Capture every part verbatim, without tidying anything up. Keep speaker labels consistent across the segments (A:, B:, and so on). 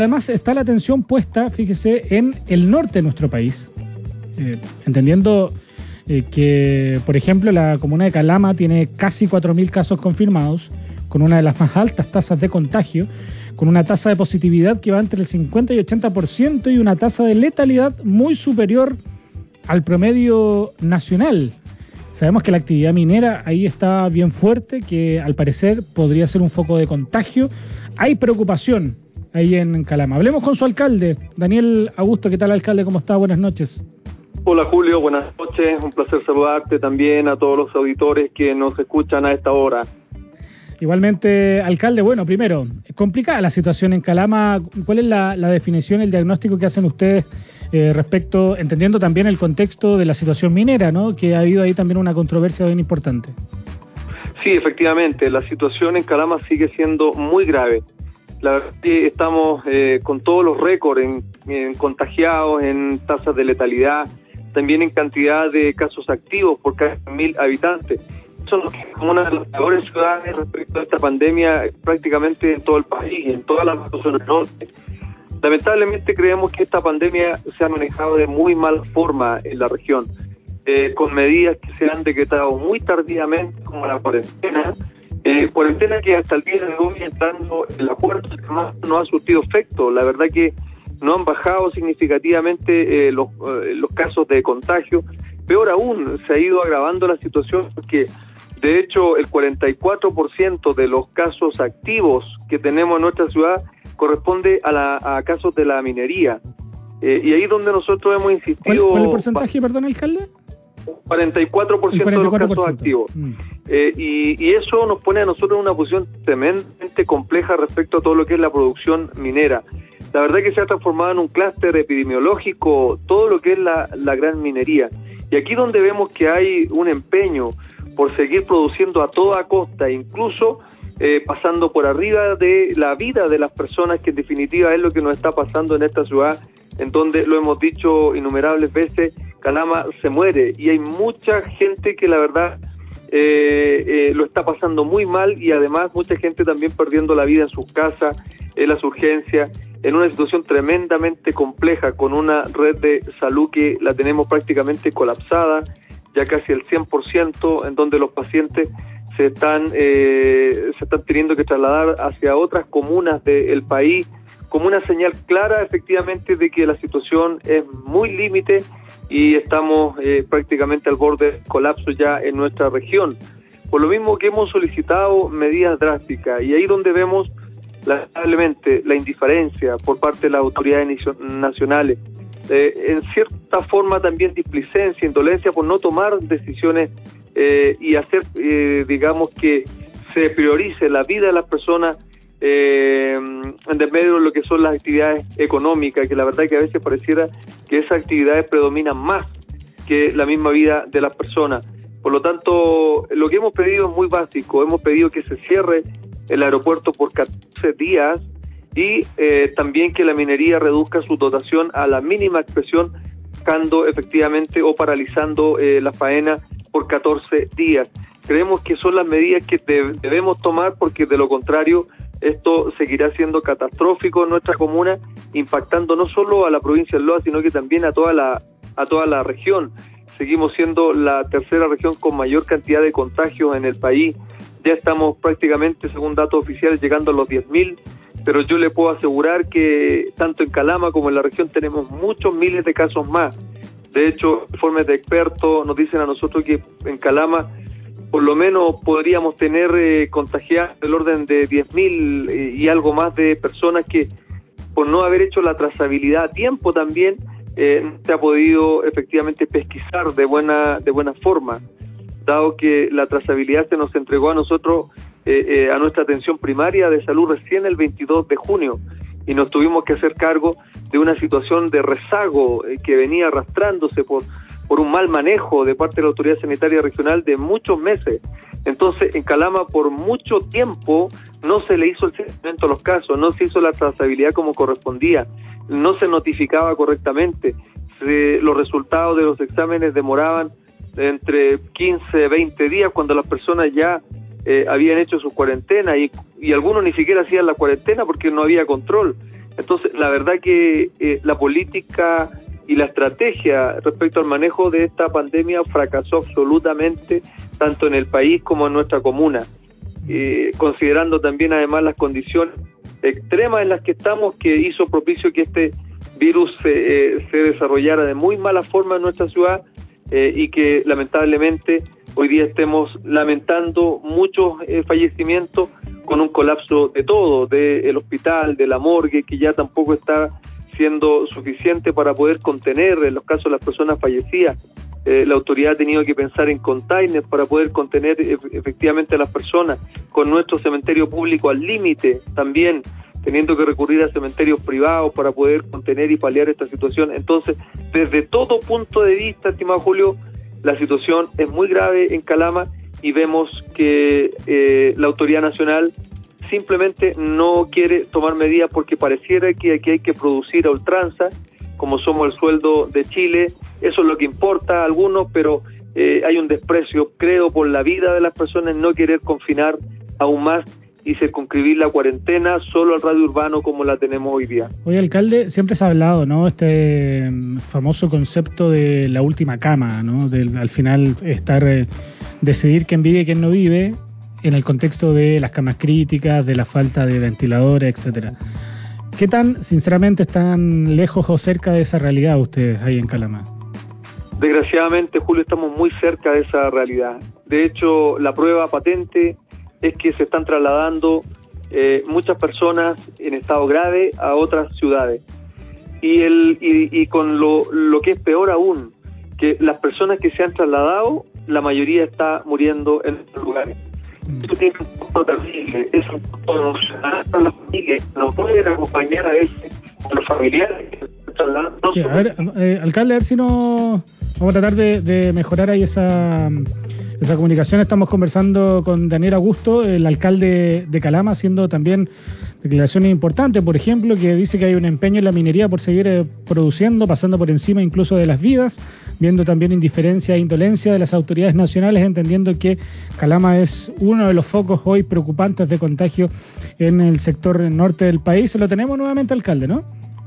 A: Además está la atención puesta, fíjese, en el norte de nuestro país, eh, entendiendo eh, que, por ejemplo, la comuna de Calama tiene casi cuatro mil casos confirmados, con una de las más altas tasas de contagio, con una tasa de positividad que va entre el cincuenta y ochenta por ciento y una tasa de letalidad muy superior al promedio nacional. Sabemos que la actividad minera ahí está bien fuerte, que al parecer podría ser un foco de contagio. Hay preocupación ahí en Calama. Hablemos con su alcalde, Daniel Augusto. ¿Qué tal, alcalde? ¿Cómo está? Buenas noches.
B: Hola, Julio. Buenas noches. Un placer saludarte también a todos los auditores que nos escuchan a esta hora.
A: Igualmente, alcalde, bueno, primero, es complicada la situación en Calama. ¿Cuál es la, la definición, el diagnóstico que hacen ustedes eh, respecto, entendiendo también el contexto de la situación minera, ¿no? Que ha habido ahí también una controversia bien importante.
B: Sí, efectivamente, la situación en Calama sigue siendo muy grave. La verdad es que estamos eh, con todos los récords en, en contagiados, en tasas de letalidad, también en cantidad de casos activos por cada mil habitantes. Son una de las peores ciudades respecto a esta pandemia prácticamente en todo el país, en todas las zonas norte. Lamentablemente creemos que esta pandemia se ha manejado de muy mala forma en la región, eh, con medidas que se han decretado muy tardíamente, como la cuarentena, eh, cuarentena que hasta el día de hoy, entrando en la puerta, no ha surtido efecto. La verdad que no han bajado significativamente eh, los, eh, los casos de contagio. Peor aún, se ha ido agravando la situación porque, de hecho, el cuarenta y cuatro por ciento de los casos activos que tenemos en nuestra ciudad corresponde a, la, a casos de la minería. Eh, y ahí donde nosotros hemos insistido...
A: ¿Cuál, cuál es el porcentaje, perdón, alcalde?
B: cuarenta y cuatro por ciento de los casos activos. Mm. Eh, y, y eso nos pone a nosotros en una posición tremendamente compleja respecto a todo lo que es la producción minera. La verdad que se ha transformado en un clúster epidemiológico todo lo que es la, la gran minería. Y aquí donde vemos que hay un empeño por seguir produciendo a toda costa, incluso eh, pasando por arriba de la vida de las personas, que en definitiva es lo que nos está pasando en esta ciudad, en donde, lo hemos dicho innumerables veces, Calama se muere, y hay mucha gente que la verdad eh, eh, lo está pasando muy mal, y además mucha gente también perdiendo la vida en sus casas, en las urgencias, en una situación tremendamente compleja, con una red de salud que la tenemos prácticamente colapsada, ya casi el cien por ciento, en donde los pacientes se están eh, se están teniendo que trasladar hacia otras comunas del país, como una señal clara efectivamente de que la situación es muy límite y estamos eh, prácticamente al borde del colapso ya en nuestra región. Por lo mismo que hemos solicitado medidas drásticas, y ahí donde vemos lamentablemente la indiferencia por parte de las autoridades nacionales, eh, en cierta forma también displicencia, indolencia por no tomar decisiones eh, y hacer, eh, digamos, que se priorice la vida de las personas eh, en medio de lo que son las actividades económicas, que la verdad que a veces pareciera que esas actividades predominan más que la misma vida de las personas. Por lo tanto, lo que hemos pedido es muy básico. Hemos pedido que se cierre el aeropuerto por catorce días y eh, también que la minería reduzca su dotación a la mínima expresión, dejando efectivamente o paralizando eh, la faena por catorce días. Creemos que son las medidas que de, debemos tomar, porque de lo contrario esto seguirá siendo catastrófico en nuestra comuna, impactando no solo a la provincia de Loa, sino que también a toda la a toda la región. Seguimos siendo la tercera región con mayor cantidad de contagios en el país. Ya estamos prácticamente, según datos oficiales, llegando a los diez mil, pero yo le puedo asegurar que tanto en Calama como en la región tenemos muchos miles de casos más. De hecho, informes de expertos nos dicen a nosotros que en Calama por lo menos podríamos tener eh, contagiadas del orden de diez mil eh, y algo más de personas que, por no haber hecho la trazabilidad a tiempo también, eh, no se ha podido efectivamente pesquisar de buena, de buena forma, dado que la trazabilidad se nos entregó a nosotros, eh, eh, a nuestra atención primaria de salud recién el veintidós de junio, y nos tuvimos que hacer cargo de una situación de rezago eh, que venía arrastrándose por, por un mal manejo de parte de la Autoridad Sanitaria Regional de muchos meses. Entonces, en Calama por mucho tiempo no se le hizo el seguimiento a los casos, no se hizo la trazabilidad como correspondía, no se notificaba correctamente, se, los resultados de los exámenes demoraban entre quince, veinte días cuando las personas ya eh, habían hecho su cuarentena, y, y algunos ni siquiera hacían la cuarentena porque no había control. Entonces, la verdad que eh, la política y la estrategia respecto al manejo de esta pandemia fracasó absolutamente, tanto en el país como en nuestra comuna, eh, considerando también además las condiciones extremas en las que estamos, que hizo propicio que este virus eh, se desarrollara de muy mala forma en nuestra ciudad eh, y que lamentablemente hoy día estemos lamentando muchos eh, fallecimientos con un colapso de todo, del hospital, de la morgue, que ya tampoco está siendo suficiente para poder contener en los casos de las personas fallecidas. Eh, la autoridad ha tenido que pensar en containers para poder contener e- efectivamente a las personas, con nuestro cementerio público al límite también, teniendo que recurrir a cementerios privados para poder contener y paliar esta situación. Entonces, desde todo punto de vista, estimado Julio, la situación es muy grave en Calama y vemos que eh, la autoridad nacional simplemente no quiere tomar medidas porque pareciera que aquí hay que producir a ultranza, como somos el sueldo de Chile. Eso es lo que importa a algunos, pero eh, hay un desprecio, creo, por la vida de las personas, no querer confinar aún más y circunscribir la cuarentena solo al radio urbano como la tenemos hoy día.
A: Oye, alcalde, siempre se ha hablado, ¿no?, este famoso concepto de la última cama, ¿no?, del al final estar eh, decidir quién vive y quién no vive, en el contexto de las camas críticas, de la falta de ventiladores, etcétera. ¿Qué tan, sinceramente, están lejos o cerca de esa realidad ustedes ahí en Calama?
B: Desgraciadamente, Julio, estamos muy cerca de esa realidad. De hecho, la prueba patente es que se están trasladando eh, muchas personas en estado grave a otras ciudades. Y el y, y con lo, lo que es peor aún, que las personas que se han trasladado, la mayoría está muriendo en estos lugares. Esto tiene un costo terrible, es un costo emocional para las familias, no pueden acompañar a veces a los familiares que se están trasladando.
A: Sí, a ver, eh, alcalde, a ver si no vamos a tratar de, de mejorar ahí esa, esa comunicación. Estamos conversando con Daniel Augusto, el alcalde de Calama, haciendo también declaraciones importantes, por ejemplo, que dice que hay un empeño en la minería por seguir eh, produciendo, pasando por encima incluso de las vidas, viendo también indiferencia e indolencia de las autoridades nacionales, entendiendo que Calama es uno de los focos hoy preocupantes de contagio en el sector norte del país. Lo tenemos nuevamente, alcalde, ¿no?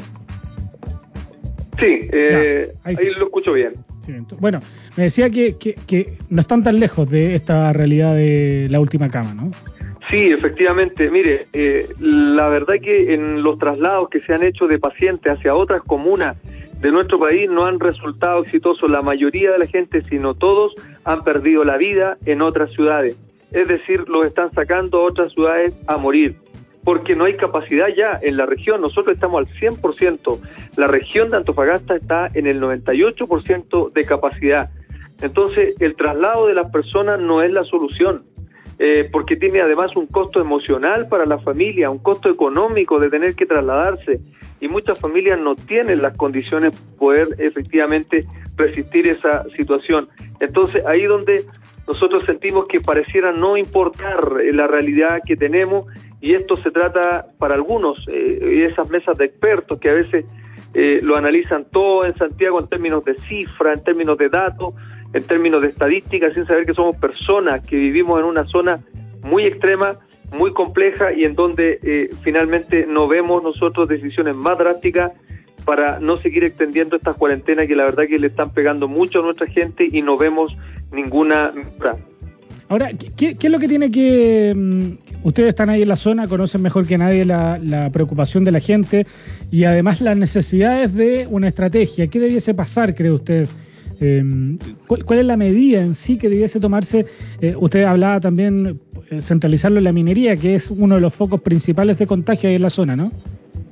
B: Sí, eh, ya, ahí, sí. Ahí lo escucho bien.
A: Sí, entonces, bueno, me decía que, que, que no están tan lejos de esta realidad de la última cama, ¿no?
B: Sí, efectivamente. Mire, eh, la verdad que en los traslados que se han hecho de pacientes hacia otras comunas de nuestro país no han resultado exitosos. La mayoría de la gente, si no todos, han perdido la vida en otras ciudades. Es decir, los están sacando a otras ciudades a morir, porque no hay capacidad ya en la región. Nosotros estamos al cien por ciento. La región de Antofagasta está en el noventa y ocho por ciento de capacidad. Entonces, el traslado de las personas no es la solución. Eh, porque tiene además un costo emocional para la familia, un costo económico de tener que trasladarse, y muchas familias no tienen las condiciones para poder efectivamente resistir esa situación. Entonces, ahí donde nosotros sentimos que pareciera no importar eh, la realidad que tenemos, y esto se trata para algunos, eh, esas mesas de expertos que a veces eh, lo analizan todo en Santiago en términos de cifra, en términos de datos, en términos de estadísticas, sin saber que somos personas que vivimos en una zona muy extrema, muy compleja, y en donde eh, finalmente no vemos nosotros decisiones más drásticas para no seguir extendiendo estas cuarentenas que la verdad que le están pegando mucho a nuestra gente y no vemos ninguna mejora.
A: Ahora, ¿qué, ¿qué es lo que tiene que... Um, ustedes están ahí en la zona, conocen mejor que nadie la, la preocupación de la gente y además las necesidades de una estrategia? ¿Qué debiese pasar, cree usted? Eh, ¿cuál, ¿Cuál es la medida en sí que debiese tomarse? Eh, usted hablaba también eh, centralizarlo en la minería, que es uno de los focos principales de contagio ahí en la zona, ¿no?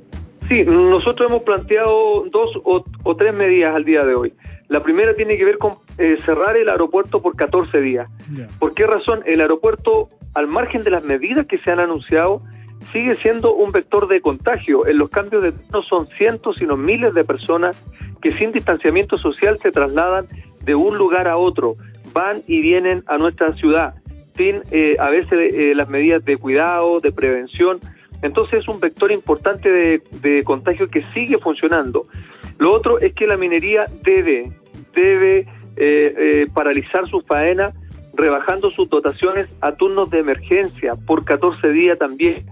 B: Sí, nosotros hemos planteado dos o, o tres medidas al día de hoy. La primera tiene que ver con eh, cerrar el aeropuerto por catorce días. Yeah. ¿Por qué razón? El aeropuerto, al margen de las medidas que se han anunciado, sigue siendo un vector de contagio. En los cambios de no son cientos, sino miles de personas que sin distanciamiento social se trasladan de un lugar a otro, van y vienen a nuestra ciudad, sin eh, a veces eh, las medidas de cuidado, de prevención. Entonces es un vector importante de, de contagio que sigue funcionando. Lo otro es que la minería debe, debe eh, eh, paralizar sus faenas, rebajando sus dotaciones a turnos de emergencia por catorce días también.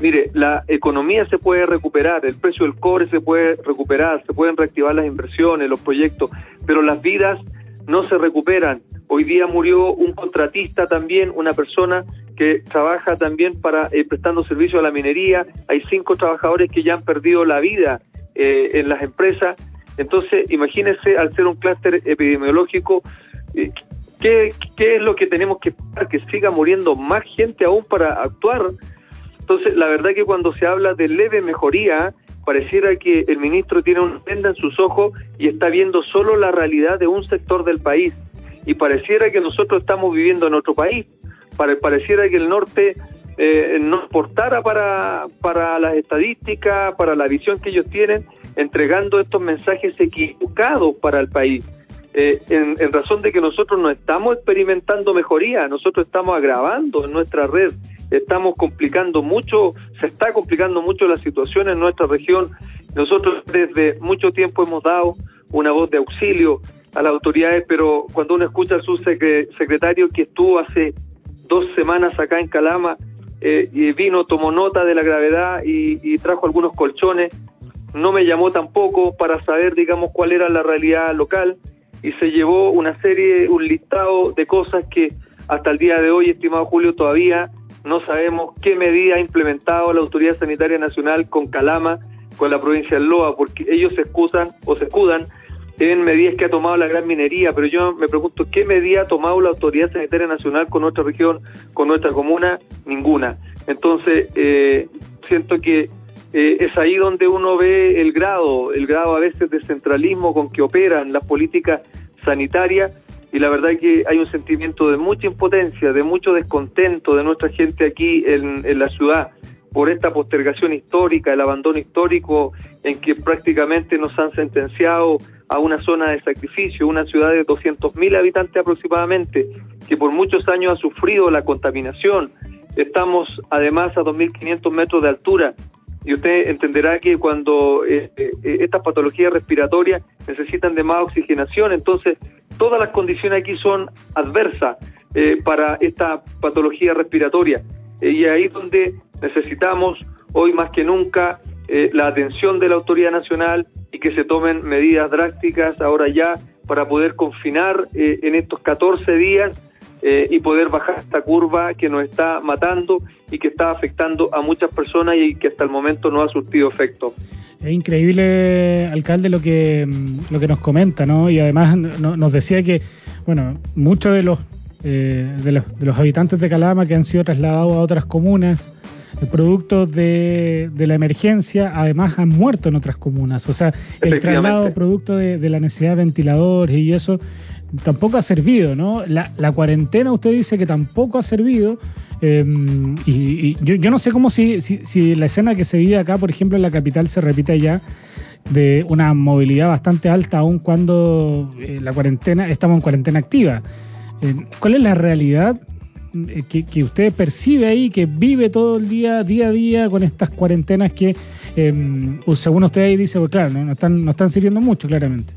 B: Mire, la economía se puede recuperar, el precio del cobre se puede recuperar, se pueden reactivar las inversiones, los proyectos, pero las vidas no se recuperan. Hoy día murió un contratista también, una persona que trabaja también para eh, prestando servicio a la minería. Hay cinco trabajadores que ya han perdido la vida eh, en las empresas. Entonces, imagínense, al ser un clúster epidemiológico, eh, ¿qué, ¿qué es lo que tenemos que esperar? Que siga muriendo más gente aún para actuar. Entonces, la verdad que cuando se habla de leve mejoría, pareciera que el ministro tiene una venda en sus ojos y está viendo solo la realidad de un sector del país. Y pareciera que nosotros estamos viviendo en otro país. Pare, pareciera que el norte eh, no importara para, para las estadísticas, para la visión que ellos tienen, entregando estos mensajes equivocados para el país. Eh, en, en razón de que nosotros no estamos experimentando mejoría, nosotros estamos agravando en nuestra red, estamos complicando mucho, se está complicando mucho la situación en nuestra región. Nosotros desde mucho tiempo hemos dado una voz de auxilio a las autoridades, pero cuando uno escucha a su secretario que estuvo hace dos semanas acá en Calama, eh, y vino, tomó nota de la gravedad y, y trajo algunos colchones, no me llamó tampoco para saber, digamos, cuál era la realidad local, y se llevó una serie, un listado de cosas que hasta el día de hoy, estimado Julio, todavía no sabemos qué medida ha implementado la Autoridad Sanitaria Nacional con Calama, con la provincia del Loa, porque ellos se excusan o se escudan en medidas que ha tomado la gran minería, pero yo me pregunto, ¿qué medida ha tomado la Autoridad Sanitaria Nacional con nuestra región, con nuestra comuna? Ninguna. Entonces, eh, siento que eh, es ahí donde uno ve el grado, el grado a veces de centralismo con que operan las políticas sanitarias, y la verdad es que hay un sentimiento de mucha impotencia, de mucho descontento de nuestra gente aquí en, en la ciudad, por esta postergación histórica, el abandono histórico en que prácticamente nos han sentenciado a una zona de sacrificio, una ciudad de doscientos mil habitantes aproximadamente, que por muchos años ha sufrido la contaminación. Estamos además a dos mil quinientos metros de altura, y usted entenderá que cuando eh, eh, estas patologías respiratorias necesitan de más oxigenación, entonces todas las condiciones aquí son adversas eh, para esta patología respiratoria, eh, y ahí es donde necesitamos hoy más que nunca eh, la atención de la autoridad nacional y que se tomen medidas drásticas ahora ya para poder confinar eh, en estos catorce días eh, y poder bajar esta curva que nos está matando y que está afectando a muchas personas y que hasta el momento no ha surtido efecto.
A: Es increíble, alcalde, lo que lo que nos comenta, ¿no? Y además no, nos decía que, bueno, muchos de los, eh, de los de los habitantes de Calama que han sido trasladados a otras comunas, producto de, de la emergencia, además han muerto en otras comunas. O sea, el traslado producto de, de la necesidad de ventiladores y eso tampoco ha servido, ¿no? La, la cuarentena, usted dice que tampoco ha servido. Eh, y, y yo, yo no sé cómo si, si, si la escena que se vive acá, por ejemplo, en la capital se repite allá, de una movilidad bastante alta, aun cuando eh, la cuarentena, estamos en cuarentena activa. Eh, ¿Cuál es la realidad Que, que usted percibe ahí, que vive todo el día, día a día, con estas cuarentenas que, eh, según usted ahí dice, pues claro, no, no están no están sirviendo mucho, claramente?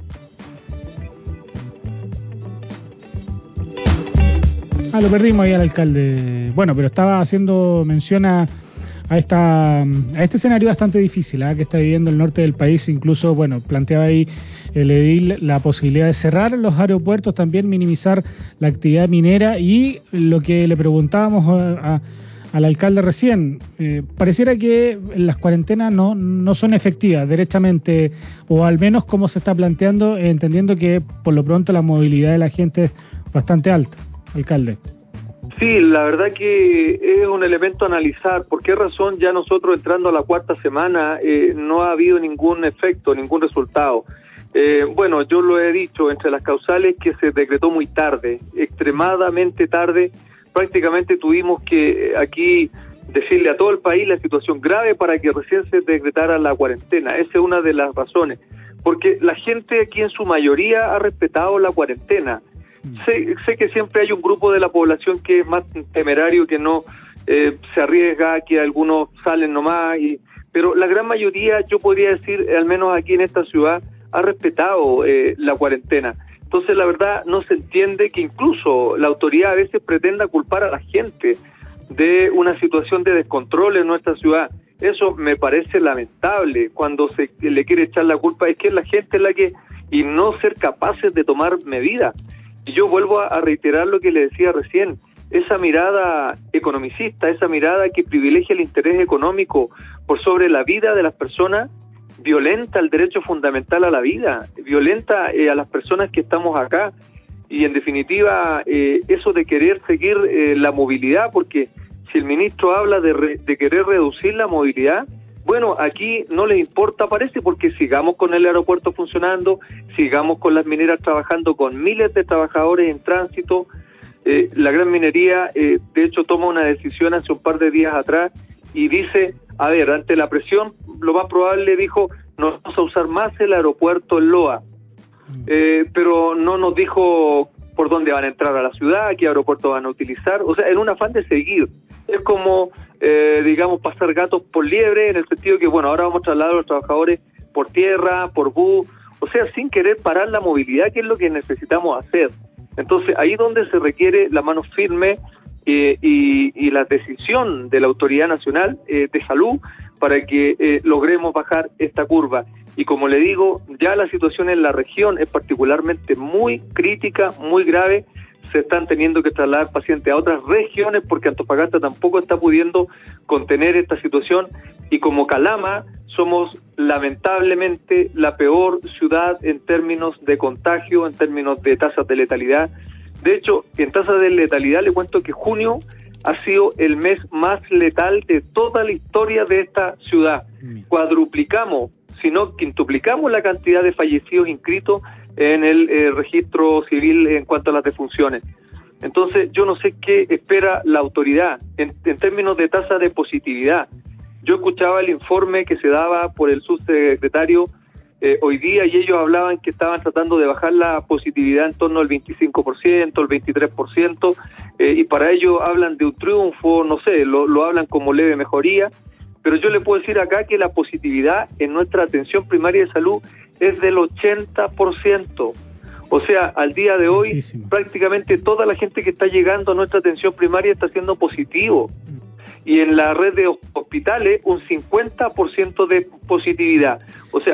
A: Ah, lo perdimos ahí al alcalde. Bueno, pero estaba haciendo mención a, a, esta, a este escenario bastante difícil, ¿eh? que está viviendo el norte del país. Incluso, bueno, planteaba ahí el edil la posibilidad de cerrar los aeropuertos, también minimizar la actividad minera, y lo que le preguntábamos a, a, al alcalde recién, eh, pareciera que las cuarentenas no, no son efectivas derechamente, o al menos como se está planteando, eh, entendiendo que por lo pronto la movilidad de la gente es bastante alta, alcalde.
B: Sí, la verdad que es un elemento a analizar. ¿Por qué razón ya nosotros entrando a la cuarta semana eh, no ha habido ningún efecto, ningún resultado? Eh, bueno, yo lo he dicho, entre las causales que se decretó muy tarde, extremadamente tarde, prácticamente tuvimos que eh, aquí decirle a todo el país la situación grave para que recién se decretara la cuarentena. Esa es una de las razones, porque la gente aquí en su mayoría ha respetado la cuarentena. Sé, sé que siempre hay un grupo de la población que es más temerario, que no eh, se arriesga, que algunos salen nomás, y, pero la gran mayoría, yo podría decir, al menos aquí en esta ciudad, ha respetado eh, la cuarentena. Entonces, la verdad, no se entiende que incluso la autoridad a veces pretenda culpar a la gente. de una situación de descontrol en nuestra ciudad. Eso me parece lamentable. Cuando se le quiere echar la culpa es que la gente es la que, y no ser capaces de tomar medidas. Y yo vuelvo a, a reiterar lo que le decía recién, esa mirada economicista, esa mirada que privilegia el interés económico por sobre la vida de las personas, violenta el derecho fundamental a la vida, violenta eh, a las personas que estamos acá, y en definitiva eh, eso de querer seguir eh, la movilidad, porque si el ministro habla de, re, de querer reducir la movilidad, bueno, aquí no les importa, parece, porque sigamos con el aeropuerto funcionando, sigamos con las mineras trabajando con miles de trabajadores en tránsito. Eh, la gran minería, eh, de hecho, toma una decisión hace un par de días atrás y dice, a ver, ante la presión, lo más probable, dijo, no vamos a usar más el aeropuerto en Loa, eh, pero no nos dijo por dónde van a entrar a la ciudad, qué aeropuerto van a utilizar, o sea, en un afán de seguir. Es como, eh, digamos, pasar gatos por liebre, en el sentido que, bueno, ahora vamos a trasladar a los trabajadores por tierra, por bus, o sea, sin querer parar la movilidad, que es lo que necesitamos hacer. Entonces, ahí donde se requiere la mano firme eh, y, y la decisión de la Autoridad Nacional eh, de Salud para que eh, logremos bajar esta curva. Y como le digo, ya la situación en la región es particularmente muy crítica, muy grave. Se están teniendo que trasladar pacientes a otras regiones porque Antofagasta tampoco está pudiendo contener esta situación. Y como Calama, somos lamentablemente la peor ciudad en términos de contagio, en términos de tasas de letalidad. De hecho, en tasas de letalidad le cuento que junio ha sido el mes más letal de toda la historia de esta ciudad. Cuadruplicamos, si no quintuplicamos la cantidad de fallecidos inscritos en el eh, registro civil en cuanto a las defunciones. Entonces, yo no sé qué espera la autoridad en, en términos de tasa de positividad. Yo escuchaba el informe que se daba por el subsecretario eh, hoy día y ellos hablaban que estaban tratando de bajar la positividad en torno al veinticinco por ciento, el veintitrés por ciento, eh, y para ello hablan de un triunfo, no sé, lo, lo hablan como leve mejoría, pero yo le puedo decir acá que la positividad en nuestra atención primaria de salud es del ochenta por ciento. O sea, al día de hoy, Muchísimo. prácticamente toda la gente que está llegando a nuestra atención primaria está siendo positivo. Y en la red de hospitales, un cincuenta por ciento de positividad. O sea,